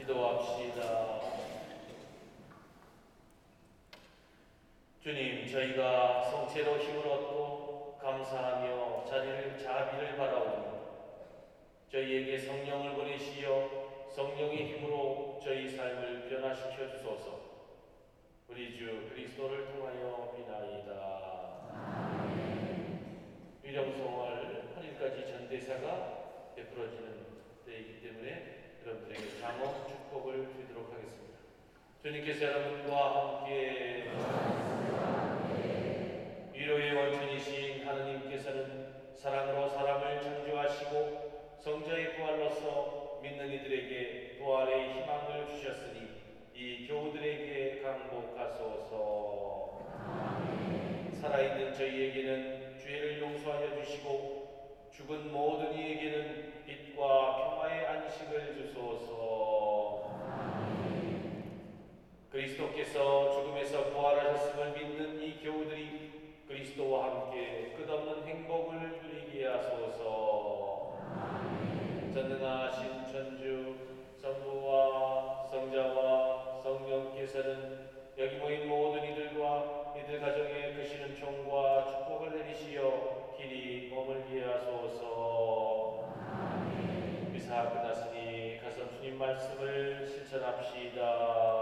기도합시다. 주님, 저희가 성체로 힘을 얻고 감사하며 자비를 바라오니 저희에게 성령을 보내시어 성령의 힘으로 저희 삶을 변화시켜 주소서. 우리 주 그리스도를 통하여 비나이다. 위령성월 8일까지 전대사가 베풀어지는 때이기 때문에 여러분들에게 장엄 축복을 드리도록 하겠습니다. 주님께서 여러분과 함께 위로의 원천이신 하느님께서는 사랑으로 사람을 창조하시고 성자의 부활로서 믿는 이들에게 부활의 희망을 주셨으니 이 교우들에게 강복하소서. 살아있는 저희에게는 죄를 용서하여 주시고 죽은 모든 이에게는 빛과 평화의 안식을 주소서. 그리스도께서 죽음에서 부활하셨음을 믿는 이 교우들이 그리스도와 함께 끝없는 행복을 누리게 하소서. 전능하신 천주 성부와 성자와 성령께서는 여기 모인 모든 이들과 이들 가정에 크시는 총과 축복을 내리시어 길이 머물게 하소서. 미사 끝났으니 가서 주님 말씀을 실천합시다.